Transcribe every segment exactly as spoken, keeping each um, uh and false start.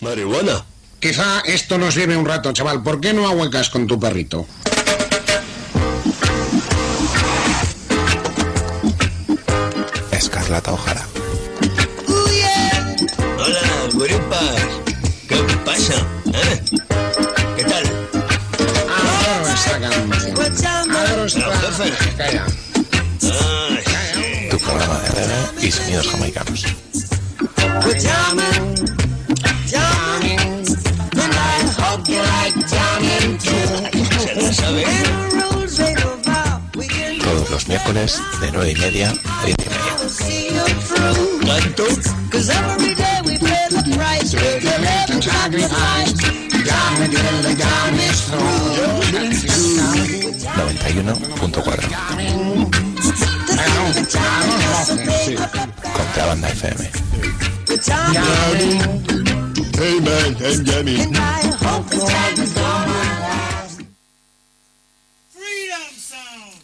marihuana. Quizá esto nos lleve un rato, chaval. ¿Por qué no ahuecas con tu perrito? Escarlata O'Hara. Hola, gurupas. ¿Qué pasa? ¿Eh? ¿Qué tal? Adoro esta canción. Adoro esta... Calla. Ah, Tu programa de reggae y sonidos jamaicanos. ¿se la sabe? Todos los miércoles de nueve y media a diez y media. ¿Tanto? noventa y uno punto cuatro. Contrabanda F M. Hey man, I'm Jamie. Freedom Sound.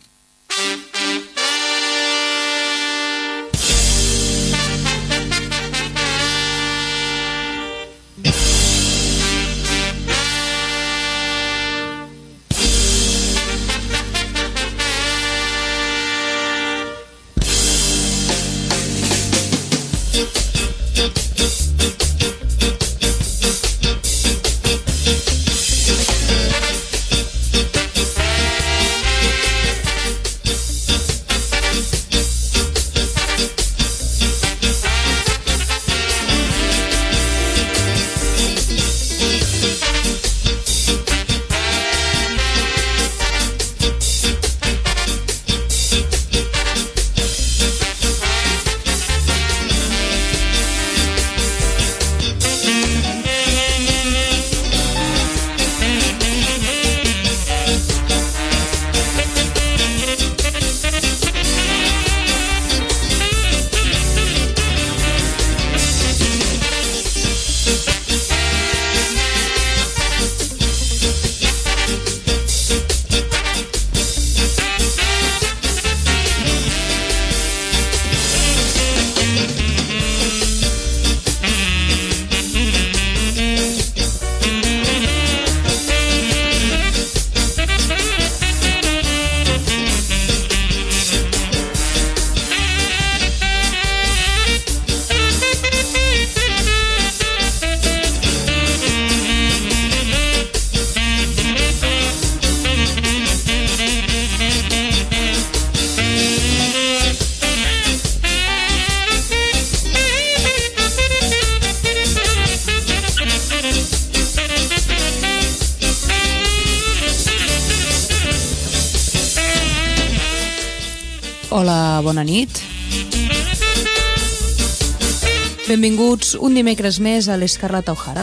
Hola, bona nit. Benvinguts un dimecres més a l'Escarlata O'Hara.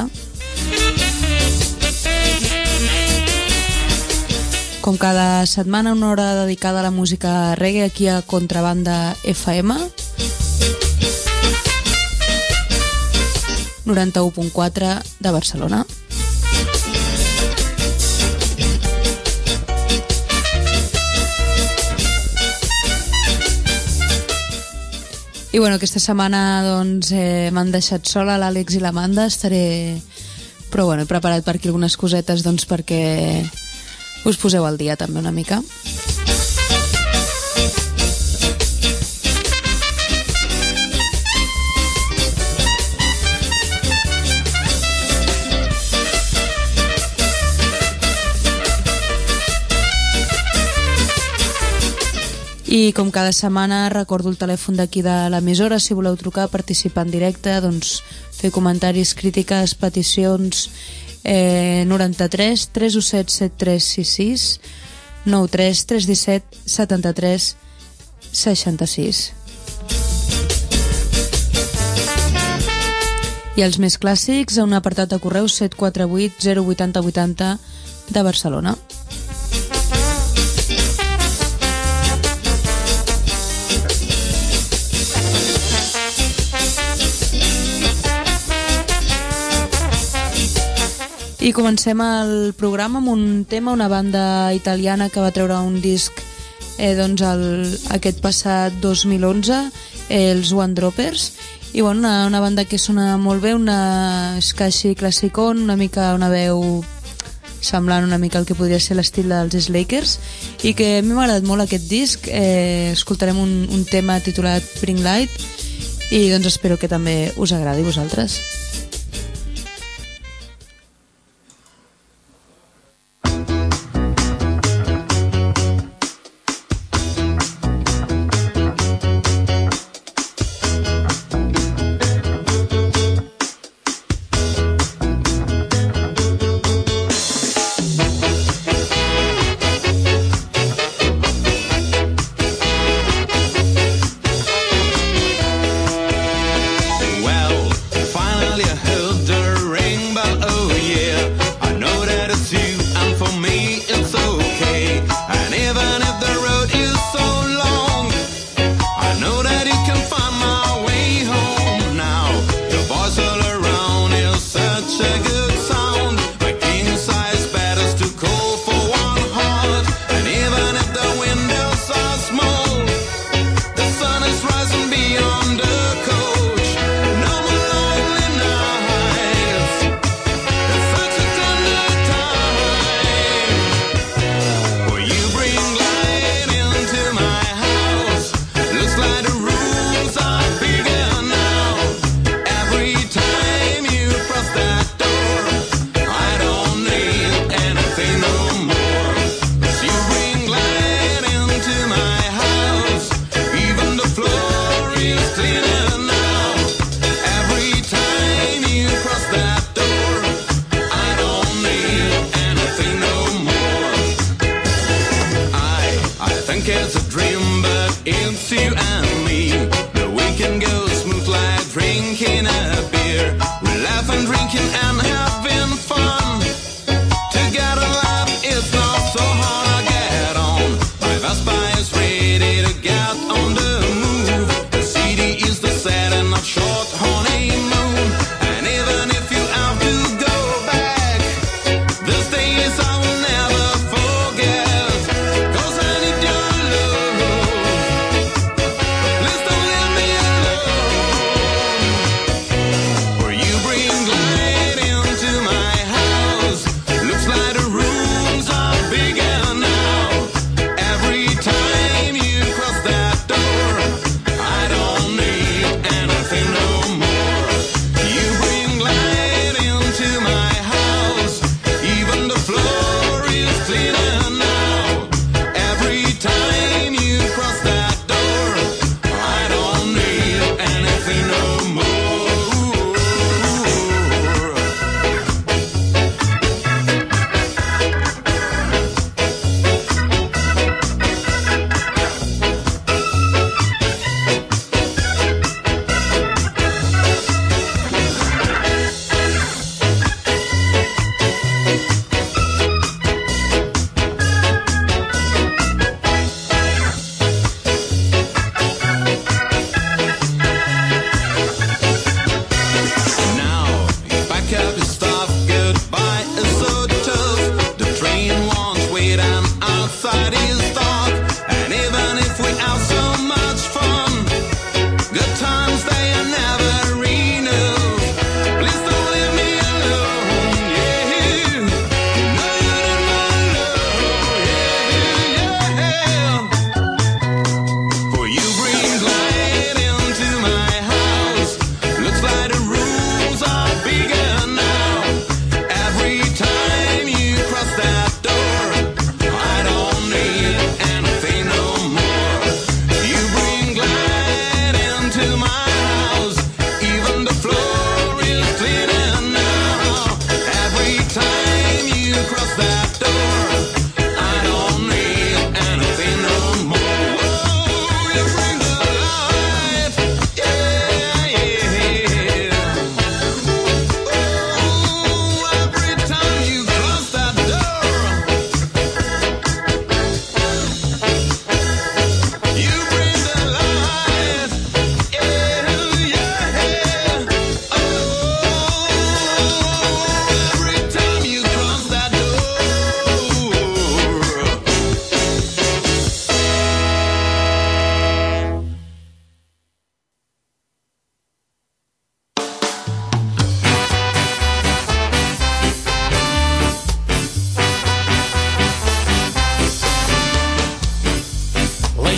Com cada setmana, una hora dedicada a la música reggae aquí a Contrabanda F M noranta-u punt quatre de Barcelona. I bueno, aquesta setmana doncs, eh, m'han deixat sola l'Àlex i l'Amanda. Estaré... Però bueno, he preparat per aquí algunes cosetes doncs, perquè us poseu al dia també una mica. I com cada setmana recordo el telèfon d'aquí de l'emissora, si voleu trucar, participar en directe, doncs fer comentaris, crítiques, peticions, eh, noranta-tres tres u set set tres sis sis, nou tres tres u set setanta-tres seixanta-sis. I els més clàssics a un apartat de correu set quatre vuit zero vuit zero vuit zero de Barcelona. I comencem el programa amb un tema, una banda italiana que va treure un disc eh, doncs el, aquest passat dos mil onze eh, els One Droppers, i bueno, una, una banda que sona molt bé, una ska així classicón, una mica una veu semblant una mica al que podria ser l'estil dels Slakers, i que a mi m'ha agradat molt aquest disc. Eh, escoltarem un, un tema titulat Bring Light, i doncs espero que també us agradi a vosaltres. Well, finally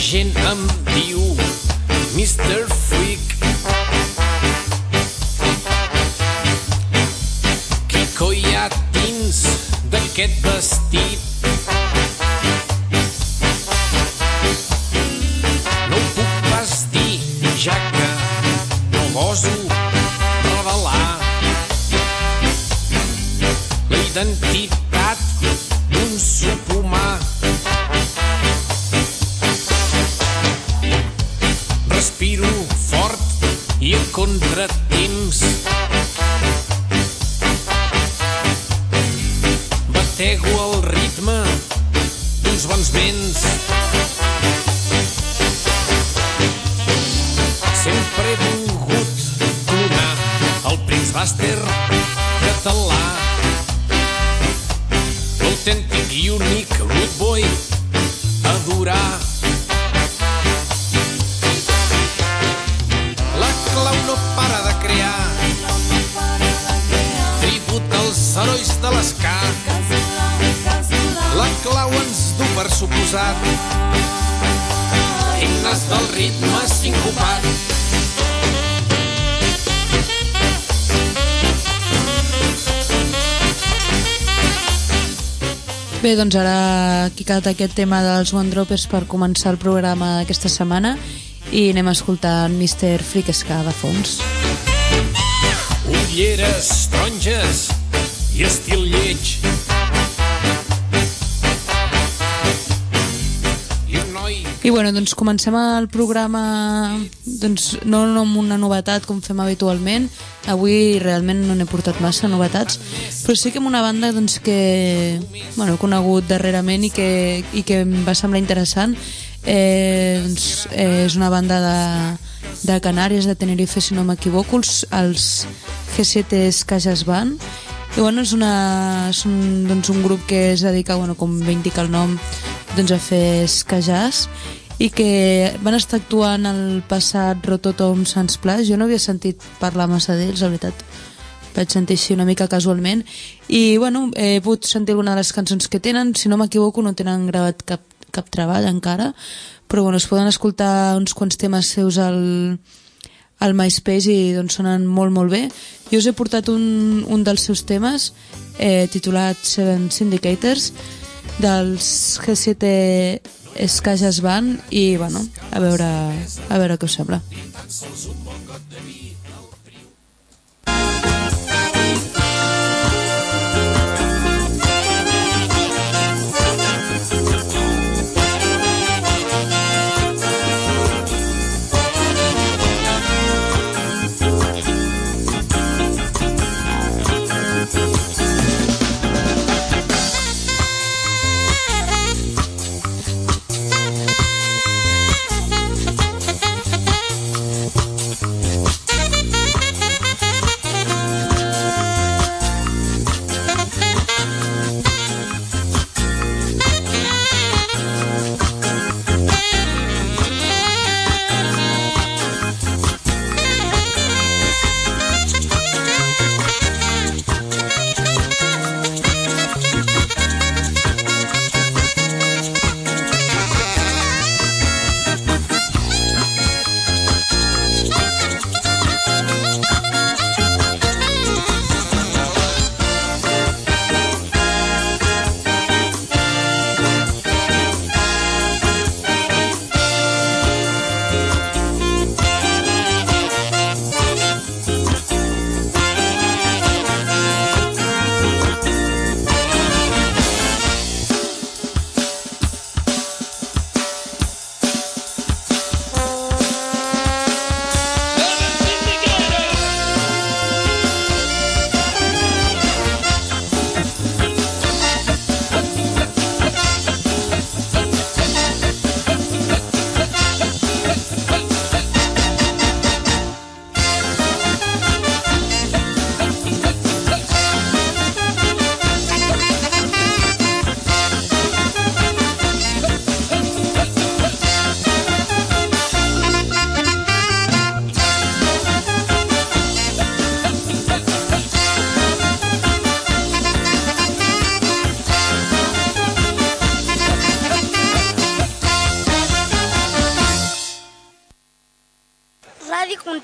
gent em diu mister Freak. Qui coi hi ha dins d'aquest vestit? No ho puc pas dir, ja que no goso revelar la identitat d'un subhumà. Respiro fort i a contratemps. Batego el ritme d'uns bons vents. Sempre he volgut clonar el Prince Buster català, l'autèntic i únic Rude Boy adorar. La clau no para de crear tribut als herois de l'esca. La clau ens du per suposat himnes del ritme sincopat. Bé, doncs ara aquí ha quedat aquest tema dels One Droppers per començar el programa d'aquesta setmana i anem a escoltar mister Freak Ska de fons. Ulleres taronges i estil lleig. I bueno, doncs comencem el programa doncs no, no amb una novetat com fem habitualment. Avui realment no n'he portat massa novetats, però sí que amb una banda doncs, que bueno, he conegut darrerament i que, i que em va semblar interessant. Eh, doncs, eh, és una banda de, de Canàries, de Tenerife, si no m'equivoco, els, els G siete Ska-Jazz Band. I bueno, és, una, és un, doncs, un grup que es dedica, bueno, com bé indica el nom, doncs, a fer ska-jazz, i que van estar actuant el passat Rototom Sunsplash. Jo no havia sentit parlar massa d'ells, la veritat. Vaig sentir així una mica casualment. I bueno, he pogut sentir alguna de les cançons que tenen. Si no m'equivoco, no tenen gravat cap, cap treball encara, però bueno, es poden escoltar uns quants temes seus al, al MySpace i doncs sonen molt molt bé. Jo us he portat un, un dels seus temes eh, titulat Seven Syndicators dels G siete Ska-Jazz Band i bueno, a veure, a veure què us sembla. Thank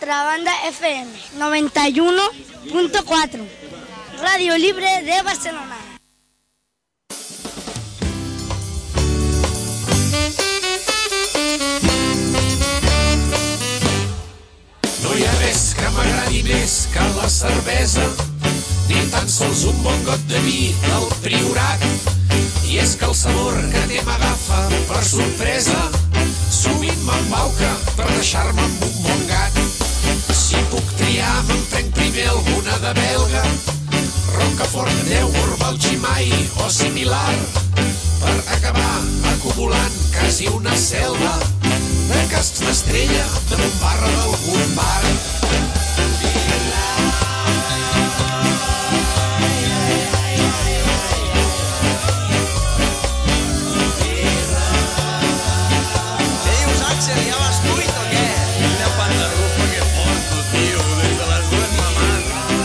Contrabanda F M noventa y uno punto cuatro, Radio Libre de Barcelona. No hi ha res que m'agradi més que la cervesa, ni tan sols un bon got de vi del Priorat. I és que el sabor que té m'agafa per sorpresa, sovint m'embauca per deixar-me amb un bon gat. Si puc triar, me'n prenc primer alguna de belga, Rocafort, Deu, Orval, Chimay o similar, per acabar acumulant quasi una selva de cascs d'estrella damunt barra d'algun bar. ¿Ya vas tú o qué? Una pandarrufa que porto, tío, desde las dues mamás.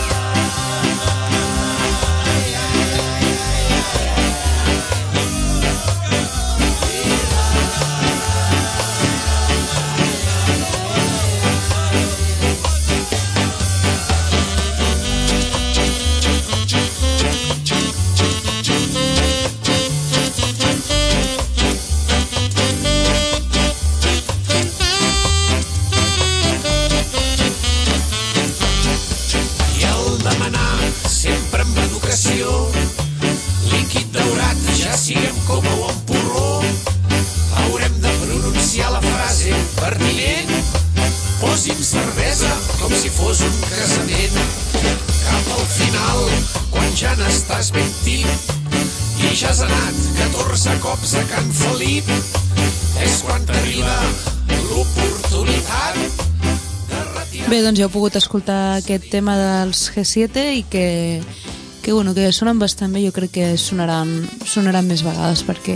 Líquid daurat, ja siguem com o en porró, haurem de pronunciar la frase pertinent. Posi'm cervesa com si fos un casament. Cap al final, quan ja n'estàs ben tip i ja has anat catorze cops a Can Felip, és quan t'arriba l'oportunitat de retirar... Bé, doncs ja heu pogut escoltar aquest tema dels G siete i que que bueno, que sonen bastant bé, jo crec que sonaran, sonaran més vegades perquè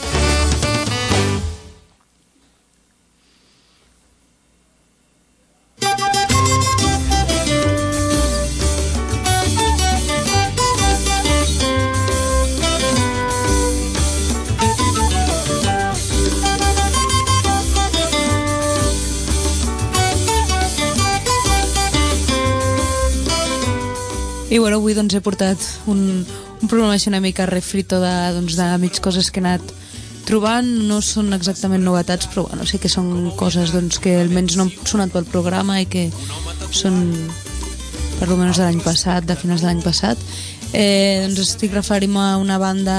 I bueno, avui doncs he portat un, un programa així una mica refrito de, doncs, de mig coses que he anat trobant. No són exactament novetats, però bueno, sí que són coses doncs, que almenys no han sonat pel programa i que són per almenys de l'any passat, de finals de l'any passat. Eh, doncs estic referint-me a una banda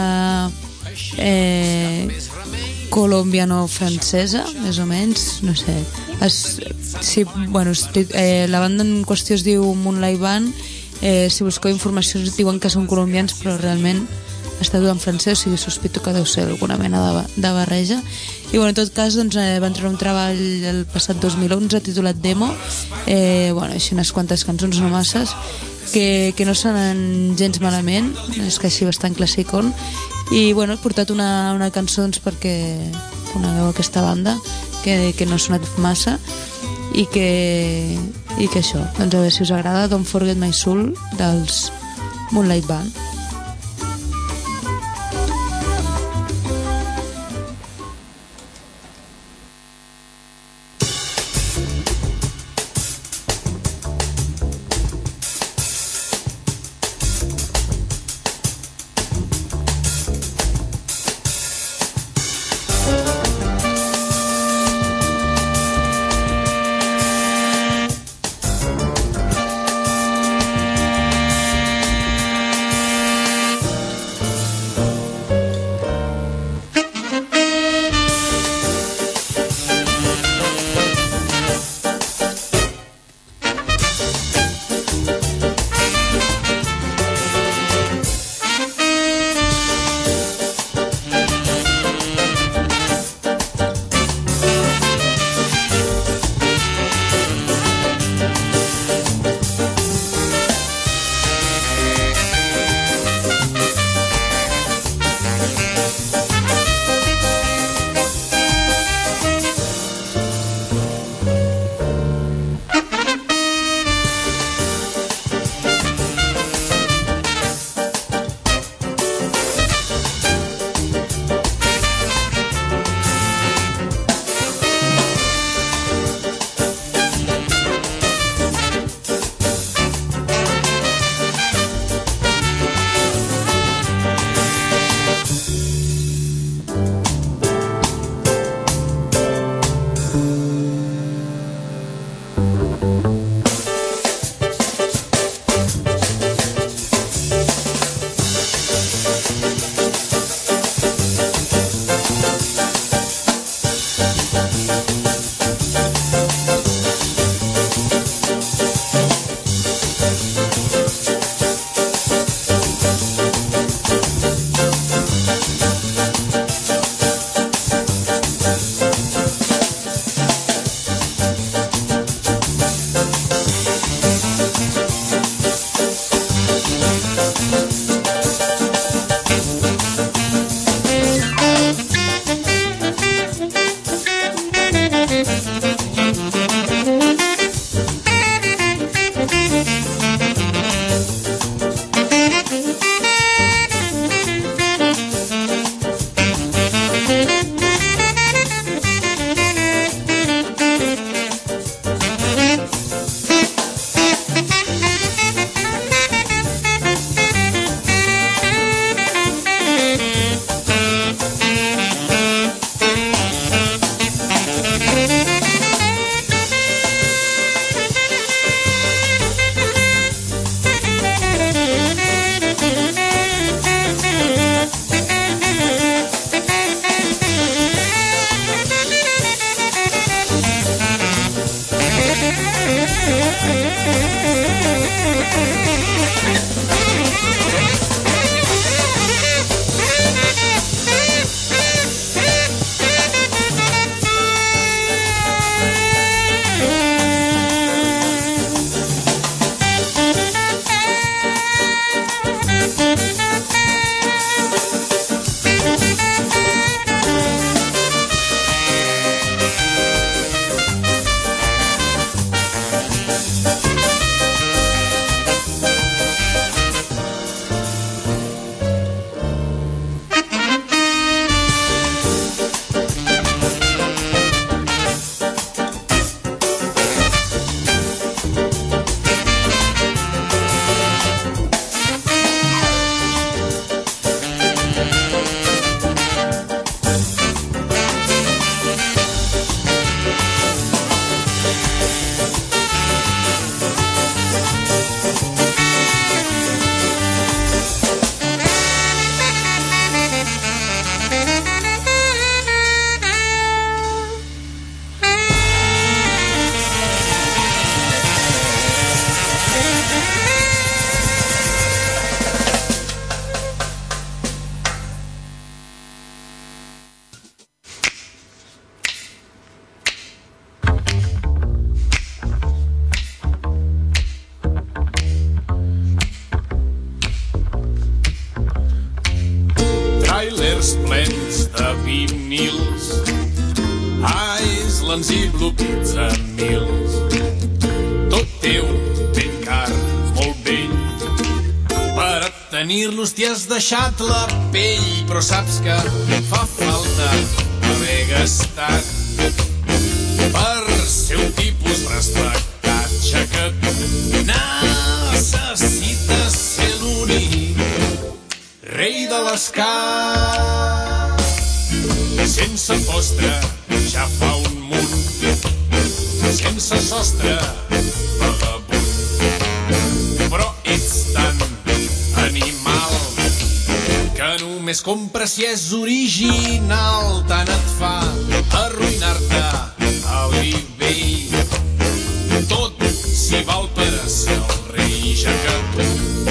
eh, colombiano-francesa, més o menys, no sé. Es, sí, bueno, estic, eh, la banda en qüestió es diu Moonlight Band. Eh, si busqueu informació us diuen que són colombians, però realment està tot en francès, o sigui, sospito que deu ser alguna mena de, de barreja. I bueno, en tot cas doncs, eh, van treure un treball el passat dos mil onze titulat Demo, eh, bueno, així unes quantes cançons, no masses, que, que no sonen gens malament, és que així bastant classicón. I bueno, he portat una, una cançó doncs, perquè conegueu aquesta banda que, que no ha sonat massa i que, i que això, doncs a veure si us agrada. Don't Forget My Soul dels Moonlight Band. trailers plens de vinils, Islands i Blue Pizza Mills. Tot teu, ben car, molt vell. Per a tenir-los t'hi has deixat la pell, però saps que fa falta haver gastat per ser un tipus respectat, ja que necessites ser l'únic rei de l'escat. Sense postre ja fa un munt, sense sostre vagabund, però ets tan animal que només compres si és original. Tant et fa arruïnar-te a l'eBay, tot si val per a ser el rei, ja que tu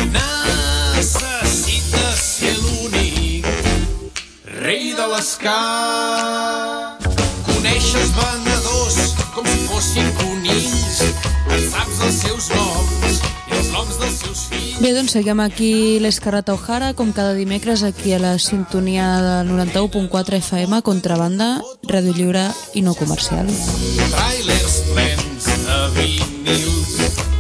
necessites ser l'únic rei de l'escat. Coneixes venedors com si fossin conills, et saps els seus noms i els noms dels seus fills. Bé, doncs seguim aquí l'Escarrata O'Hara, com cada dimecres, aquí a la sintonia del noranta-u punt quatre F M, Contrabanda, ràdio lliure i no comercial. Trailers plens de vinils,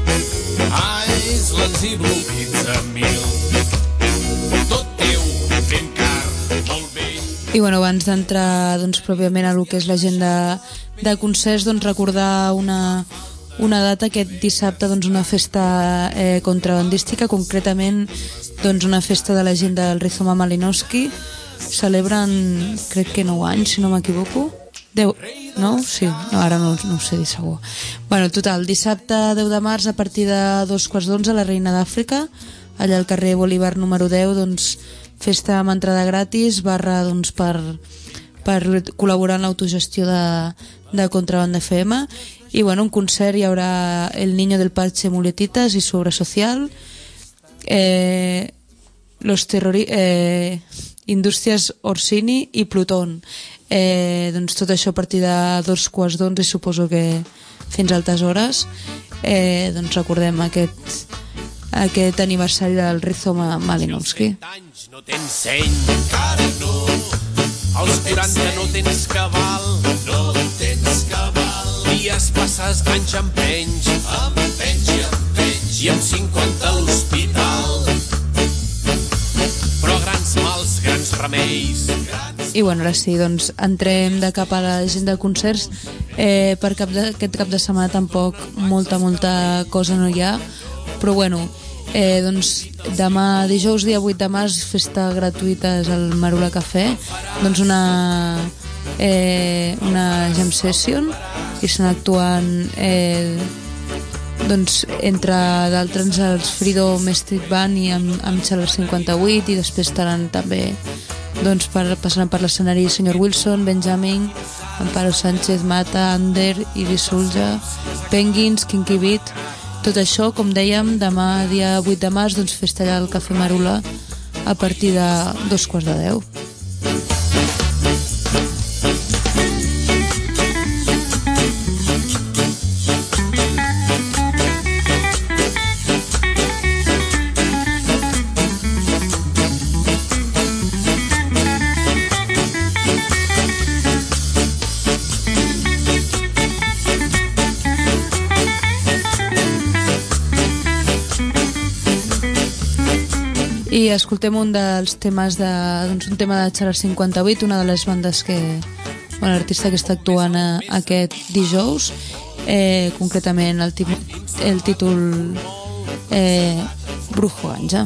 Islands i Blue Pizza Mills. Tot teu, ben car, molt vell. I bueno, abans d'entrar doncs, pròpiament a lo que és l'agenda de concerts, doncs recordar una, una data aquest dissabte, doncs una festa eh, contrabandística, concretament doncs una festa de la gent del Rizoma Malinowski. Celebren, crec que nou anys, si no m'equivoco. deu, no? Sí, no, ara no, no ho sé dir segur. Bueno, total, dissabte deu de març a partir de dos quarts d'onze a la Reina d'Àfrica, allà al carrer Bolívar número deu, doncs festa amb entrada gratis, barra doncs per, per col·laborar en l'autogestió de, de Contrabanda F M. I bueno, un concert hi haurà El Niño del Parche Muletitas i Su Obra Social, eh, Los Terrori... Eh, Indústries Orsini i Plutón. Eh, doncs tot això a partir de dos quarts d'onze, suposo que fins a altes hores. Eh, doncs recordem aquest, aquest aniversari del Rizoma Malinowski. No tens seny, encara no. Als quaranta no tens cabal, no tens cabal. Dies passes, anys empenys, empenys i empenys, i amb cinquanta a l'hospital. Però grans mals, grans remeis. I bueno, ara sí, doncs entrem de cap a l'agenda de concerts. Eh, per cap de, aquest cap de setmana tampoc molta, molta cosa no hi ha, però bueno, eh, doncs demà dijous dia vuit de març, festa gratuïtes al Marula Cafè, doncs una eh, una jam session, i estan actuant eh, doncs entre d'altres els Freedom Street Band i amb, amb Xalar cinquanta-vuit, i després estaran també doncs per, passaran per l'escenari Senyor Wilson, Benjamin, Amparo Sánchez, Mata, Ander, Iris Sulja, Penguins, Kinky Beat. Tot això, com dèiem, demà dia vuit de març, doncs festa allà al Cafè Marula a partir de dos quarts de deu. I escoltem un dels temes de, doncs un tema de Xalar cinquanta-vuit, una de les bandes que, bueno, l'artista que està actuant a, aquest dijous, eh, concretament el, el títol eh, Brujo Ganja.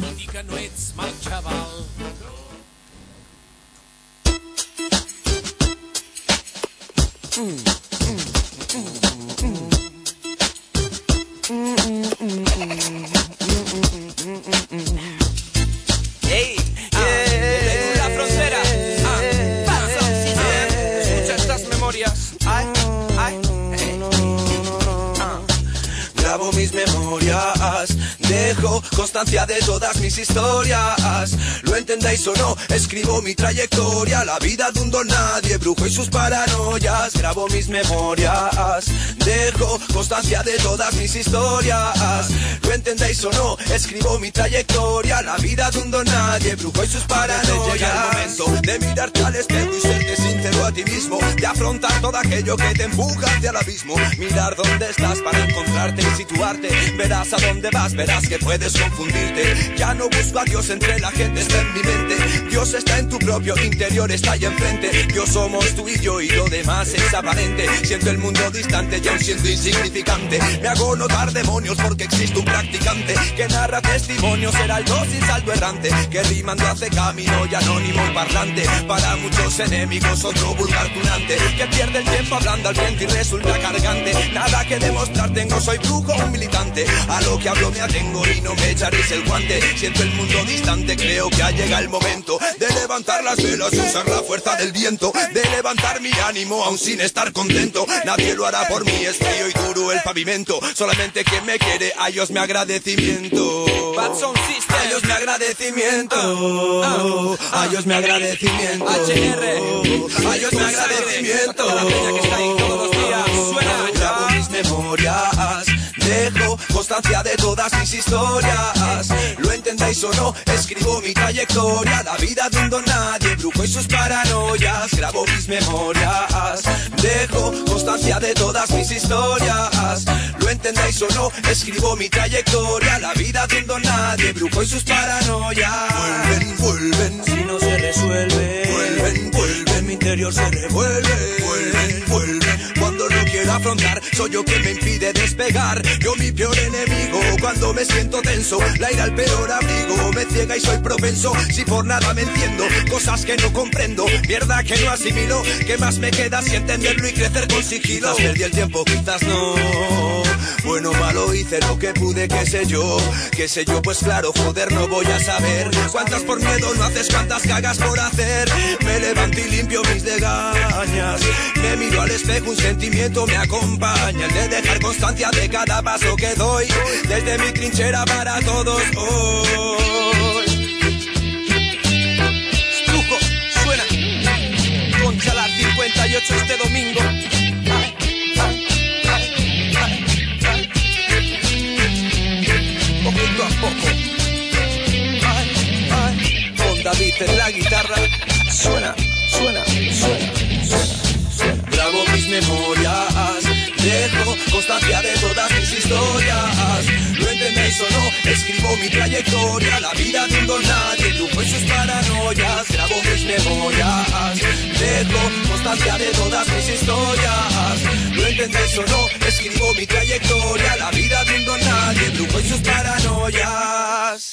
constancia de todas mis historias. Lo entendéis o no, escribo mi trayectoria. La vida de un don nadie, brujo y sus paranoias. Grabo mis memorias, dejo constancia de todas mis historias. Lo entendéis o no, escribo mi trayectoria. La vida de un don nadie, brujo y sus paranoias. Llega el momento de mirarte al espejo y serte sincero a ti mismo, de afrontar todo aquello que te empuja hacia el abismo. Mirar dónde estás para encontrarte y situarte. Verás a dónde vas, verás que puedes confundirte. Ya no busco a Dios entre la gente, está en mi mente. Dios está en tu propio interior, está ahí enfrente. Dios somos tú y yo y lo demás es aparente. Siento el mundo distante y aún siento insignificante. Me hago notar demonios porque existe un practicante que narra testimonios, era el dos sin saldo errante, que rimando hace camino y anónimo y parlante. Para muchos enemigos otro vulgar tunante, que pierde el tiempo hablando al frente y resulta cargante. Nada que demostrar tengo, soy brujo, un militante. A lo que hablo me atengo y no me echaréis el guante. Siento el mundo distante, creo que ha llegado el momento de levantar las velas y usar la fuerza del viento, de levantar mi ánimo aún sin estar contento. Nadie lo hará por mí, es frío y duro el pavimento. Solamente quien me quiere, a ellos mi agradecimiento. A ellos mi agradecimiento. A ellos mi agradecimiento. H R. A ellos mi agradecimiento. La peña que está ahí todos los días. Suena. Grabo mis memorias, dejo constancia de todas mis historias. Lo entendéis o no, escribo mi trayectoria. La vida de un don nadie, brujo y sus paranoias. Grabo mis memorias, dejo constancia de todas mis historias. Lo entendéis o no, escribo mi trayectoria. La vida de un don nadie, brujo y sus paranoias. Vuelven, vuelven, si no se resuelve. Vuelven, vuelven, mi interior se revuelve. Vuelven, vuelven, cuando no quiero afrontar, soy yo quien me impide despegar. Yo mi peor enemigo, cuando me siento tenso. La ira al peor abrigo, me ciega y soy propenso. Si por nada me enciendo, cosas que no comprendo, mierda que no asimilo. ¿Qué más me queda si entenderlo y crecer con sigilo? Quizás perdí el tiempo, quizás no. Bueno, malo hice lo que pude, qué sé yo. Qué sé yo, pues claro, joder, no voy a saber. Cuántas por miedo no haces, cuántas cagas por hacer. Me levanto y limpio mis legañas. Me miro al espejo, un sentimiento me acompaña, el de dejar constancia de cada paso que doy, desde mi trinchera para todos hoy. Estrujo, suena Conchalar cincuenta y ocho este domingo. Ay, ay, ay, ay, ay. Poquito a poco. Ay, ay. Con David en la guitarra. Suena, suena, suena, suena. Grabo mis memorias, dejo constancia de todas mis historias. Lo entendéis o no, escribo mi trayectoria. La vida de un don nadie, lujo y sus paranoias. Grabo mis memorias, dejo constancia de todas mis historias. Lo entendéis o no, escribo mi trayectoria. La vida de un don nadie, lujo y sus paranoias.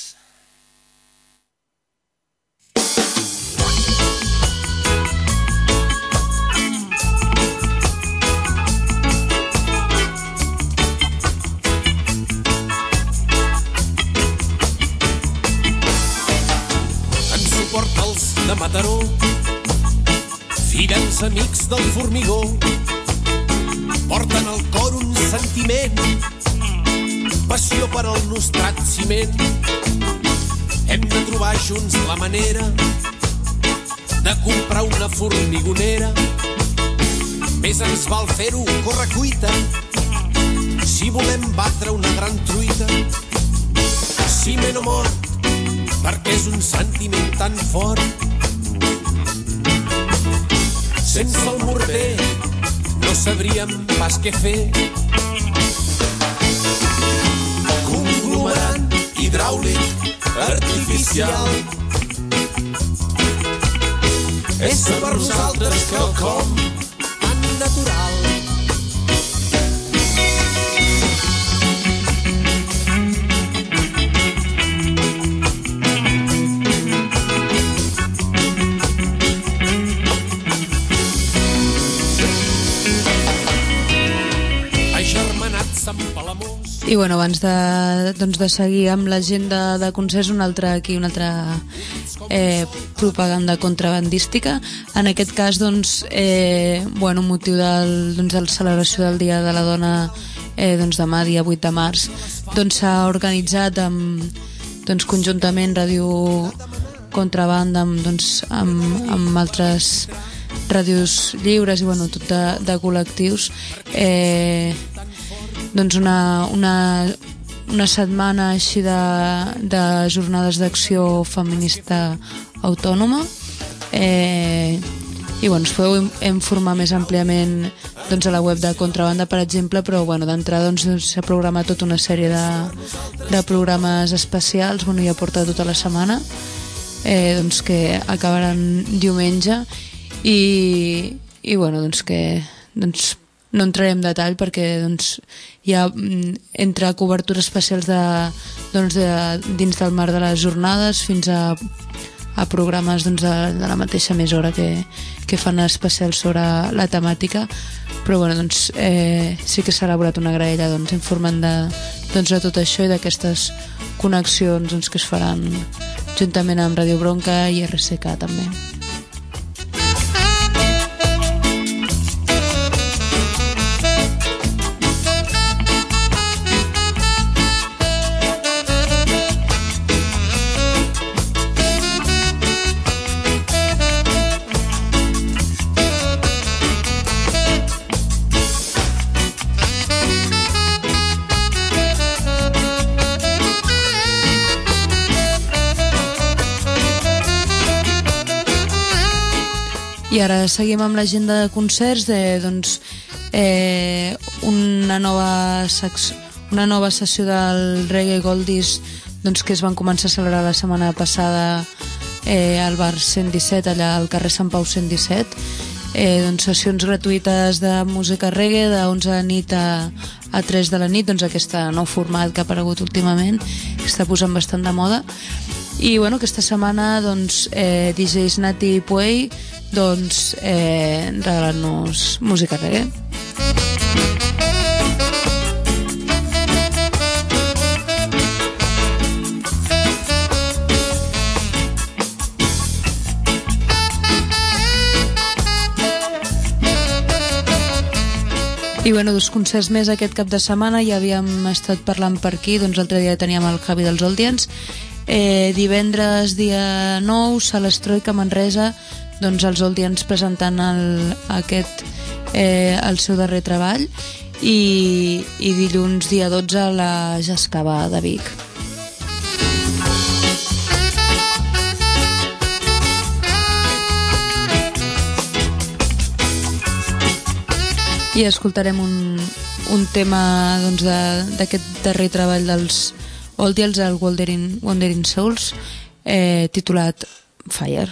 De Mataró, fidels amics del formigó, porten al cor un sentiment, passió per al nostrat ciment. Hem de trobar junts la manera de comprar una formigonera. Més ens val fer-ho correcuita si volem batre una gran truita. Si m'he no mort perquè és un sentiment tan fort. Sense el morter no sabríem pas què fer. Conglomerant hidràulic artificial és per nosaltres quelcom tan natural. I bueno, abans de, doncs de seguir amb l'agenda de concerts, una altra aquí, una altra eh, propaganda contrabandística. En aquest cas, doncs, eh, bueno, motiu del, doncs, de la celebració del Dia de la Dona, eh, doncs demà, dia vuit de març, doncs s'ha organitzat amb doncs, conjuntament Ràdio Contrabanda amb, doncs, amb, amb altres ràdios lliures i bueno, tot de, de col·lectius, eh, doncs una, una, una setmana així de, de jornades d'acció feminista autònoma, eh, i bueno, us podeu informar més àmpliament doncs, a la web de Contrabanda, per exemple, però bueno, d'entrada doncs, s'ha programat tota una sèrie de, de programes especials, bueno, ja porta tota la setmana, eh, doncs, que acabaran diumenge, i, i bueno, doncs que doncs, no entraré en detall perquè doncs, hi ha entre cobertures especials de, doncs, de, dins del marc de les jornades fins a a programes doncs, de, de la mateixa emissora que, que fan especials sobre la temàtica, però bueno, doncs, eh, sí que s'ha elaborat una graella doncs, informant de, doncs, de tot això i d'aquestes connexions doncs, que es faran juntament amb Ràdio Bronca i R C K també. I ara seguim amb l'agenda de concerts de, doncs, eh, una, nova una nova sessió del Reggae Goldies doncs, que es van començar a celebrar la setmana passada eh, al bar cent disset, allà al carrer Sant Pau cent disset. Eh, doncs, sessions gratuïtes de música reggae de onze de la nit a, a tres de la nit, doncs aquest nou format que ha aparegut últimament, que està posant bastant de moda. I bueno, aquesta setmana doncs, eh, D Js Nati i Puey doncs, eh, regalant-nos música reggae. I bueno, dos concerts més aquest cap de setmana, ja havíem estat parlant per aquí, doncs l'altre dia teníem el Javi dels Oldians. Eh, divendres dia nou, Sala Estroica, Manresa, doncs els Oldians presentant el, aquest, eh, el seu darrer treball, i, i dilluns dia dotze la Jascava de Vic. I escoltarem un, un tema doncs, d'aquest darrer treball dels Oldians, el Wandering, Wandering Souls, eh, titulat Fire.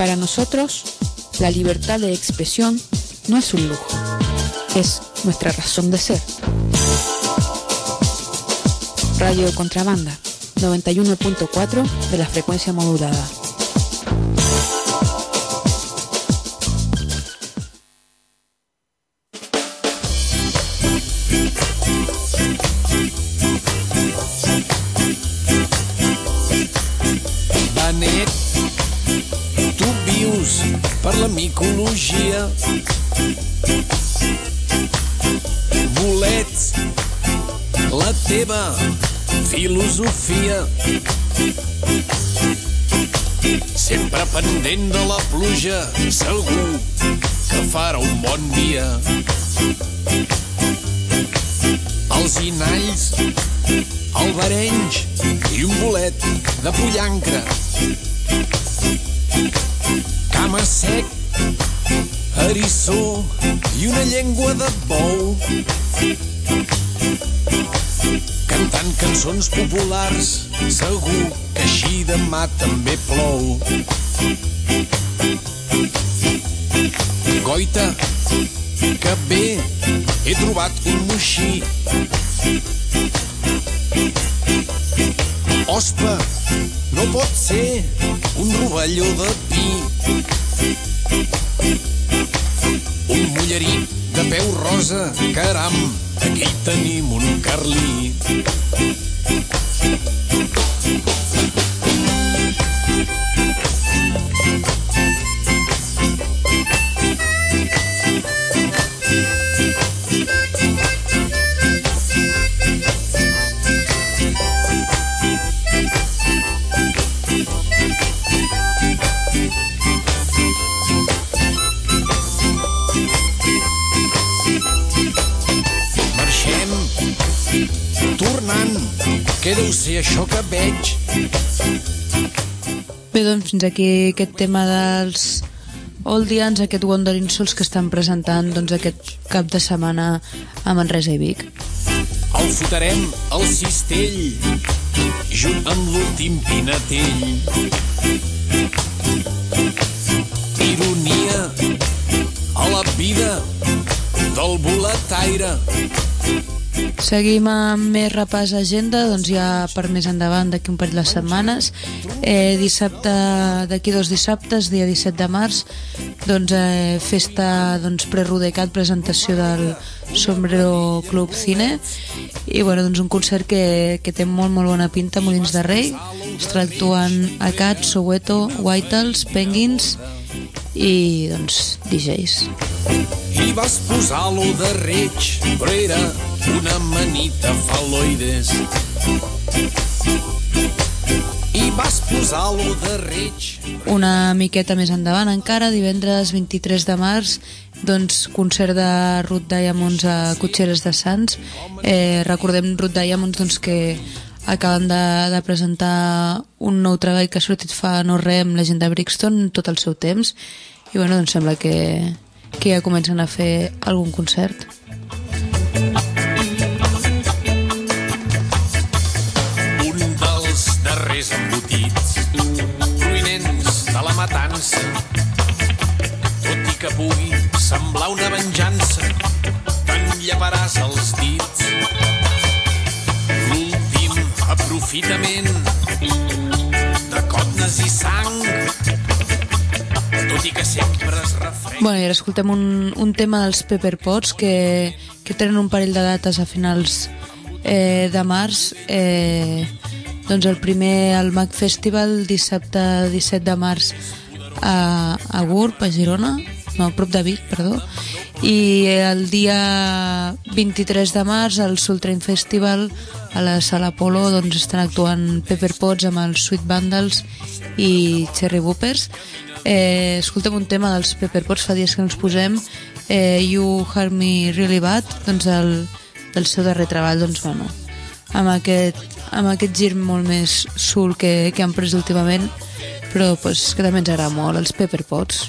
Para nosotros, la libertad de expresión no es un lujo, es nuestra razón de ser. Radio Contrabanda, noventa y uno punto cuatro de la frecuencia modulada. Benet, tu vius per la micologia. Bolets, la teva filosofia. Sempre pendent de la pluja, segur que farà un bon dia. Els inalls, albarenys i un bolet de pollancre. Cama sec, eriçó i una llengua de bou. Cantant cançons populars, segur que així demà també plou. Goita, que bé, he trobat un moixí. Ospa, no pot ser un rovelló de pi. Un mullerí de peu rosa, caram, aquí tenim un carlí. Què deu ser això que veig? Bé, doncs fins aquí aquest tema dels Oldians, aquest Wandering Souls que estan presentant doncs, aquest cap de setmana a Manresa i Vic. El fotarem al cistell junt amb l'últim pinatell. Ironia a la vida del boletaire. Seguim amb més repàs d'agenda, doncs ja per més endavant, d'aquí un parell de setmanes. Eh, dissabte, d'aquí dos dissabtes, dia disset de març, doncs eh, festa doncs, pre-Rudecat, presentació del Sombrero Club Cine, i bueno, doncs un concert que, que té molt molt bona pinta, Molins de Rei. Estarà actuant Acat, Soweto, Whitals, Penguins i doncs D Js. I vas posar-lo de reig, però era una manita fal·loides. I vas posar-lo de reig. Una miqueta més endavant encara, divendres vint-i-tres de març, doncs concert de Ruth Diamonds a Cotxeres de Sants. Eh, recordem Ruth Diamonds doncs, que acaben de, de presentar un nou treball que ha sortit fa no res amb la gent de Brixton tot el seu temps, i bueno, doncs sembla que, que ja comencen a fer algun concert. Un dels darrers embotits provinents de la matança, tot i que pugui semblar una venjança, te'n llevaràs els dits. L'últim aprofitament de cotnes i sang, tot i que sempre es refrega. Bueno, i ara escoltem un, un tema dels Pepper Pots que, que tenen un parell de dates a finals eh, de març. Eh, doncs el primer al Mac Festival, dissabte disset de març a, a Gurb, a Girona, no, a prop de Vic, perdó, i el dia vint-i-tres de març al Soul Train Festival a la Sala Apollo doncs estan actuant Pepper Pots amb els Sweet Vandals i Cherry Boopers. Eh, escoltem un tema dels Pepper Pots, fa dies que ens posem, eh, You Hurt Me Really Bad, doncs el, del seu darrer treball, doncs bueno, amb aquest, amb aquest gir molt més soul que, que han pres últimament, però pues, que també ens agrada molt, els Pepper Pots.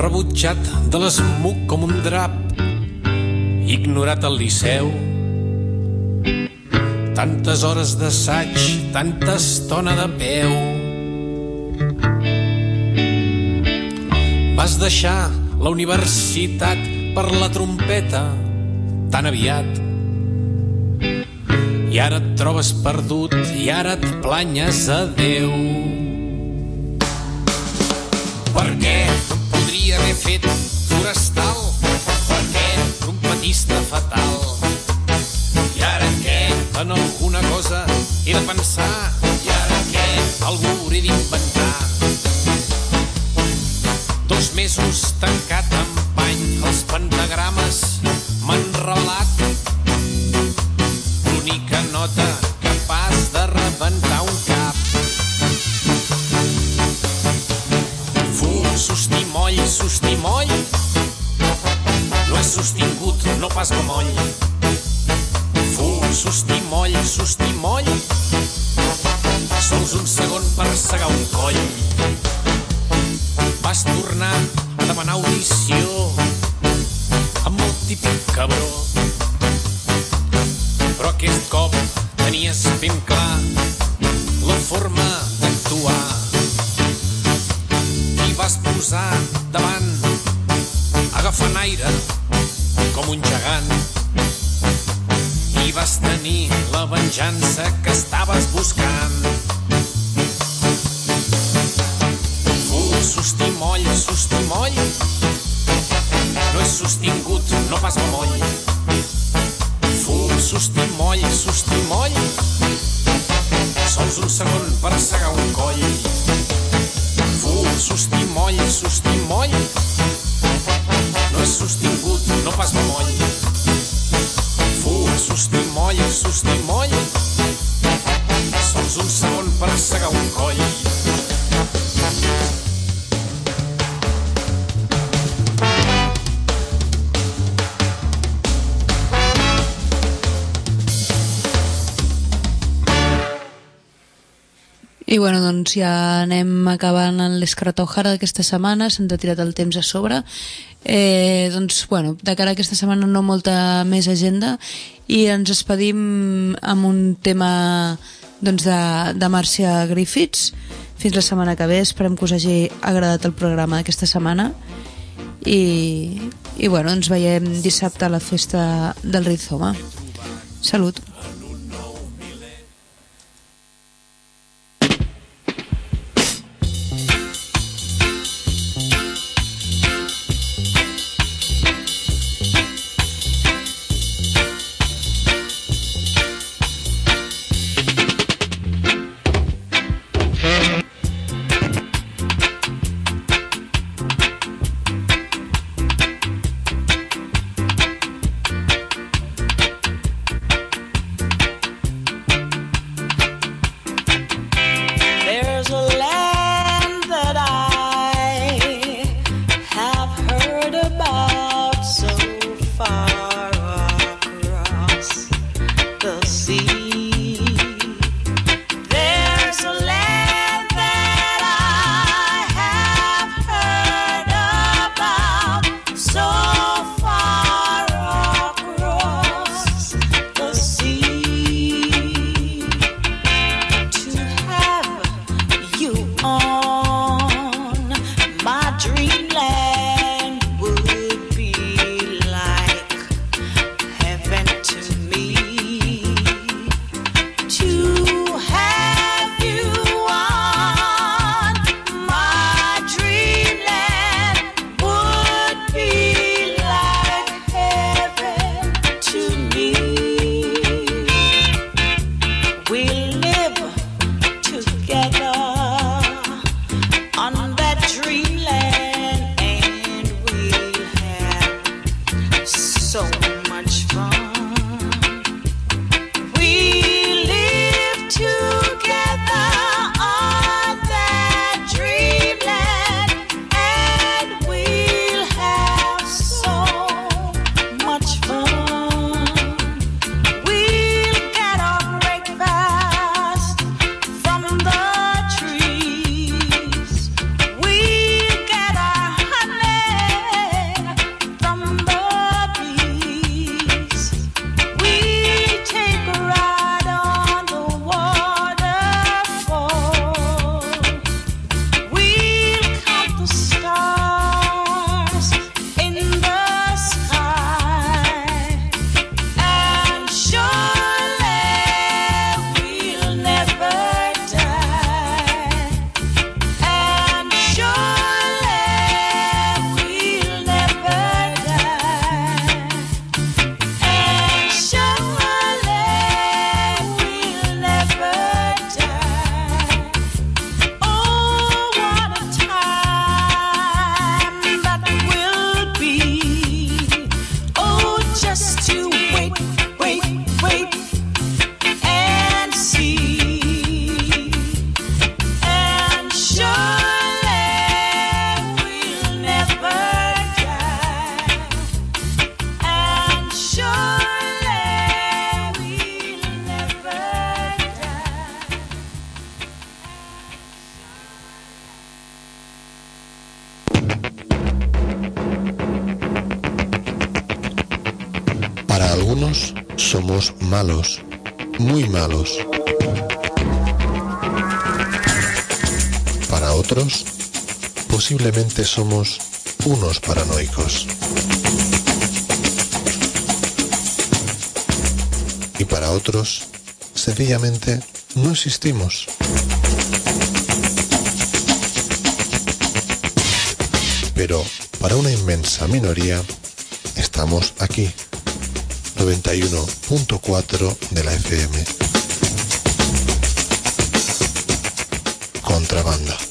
rebutjat de l'esmuc com un drap, ignorat al liceu. Tantes hores d'assaig, tanta estona de peu. Vas deixar la universitat per la trompeta tan aviat. I ara et trobes perdut i ara et planyes a Déu. Per què no podria haver fet forestal? Per què trompetista fatal? I ara què? En alguna cosa he de pensar. I ara què? Algú hauré d'inventar. Dos mesos tancat amb pany, els pentagrames m'han revelat l'única nota capaç de rebentar un cap. Fum, sostimoll, sostimoll, no és sostingut, no pas gomoll. Fum, sostimoll, sostimoll, sols un segon per segar un coll. Vas tornar a demanar audició amb el típic cabró, però aquest cop tenies ben clar la forma d'actuar i vas posar davant agafant aire com un gegant i vas tenir la venjança que estaves buscant. Sostimoll, sostimoll, no és sostingut, no pas bemoll. Fum, sostimoll, sostimoll, sols un segon per segar un coll. Fum, sostimoll, sostimoll, no és sostingut, no pas bemoll. Fum, sostimoll, sostimoll, sols un segon per segar un coll. I bueno, doncs ja anem acabant en l'Escratojara d'aquesta setmana, se'ns ha tirat el temps a sobre. Eh, doncs, bueno, de cara a aquesta setmana no molta més agenda i ens despedim amb un tema doncs, de, de Marcia Griffiths. Fins la setmana que ve, esperem que us hagi agradat el programa d'aquesta setmana i, i bueno, ens veiem dissabte a la festa del Rizoma. Salut! algunos somos malos, muy malos. Para otros, posiblemente somos unos paranoicos. Y para otros, sencillamente no existimos. Pero para una inmensa minoría, estamos aquí, noventa y uno punto cuatro de la F M. Contrabanda.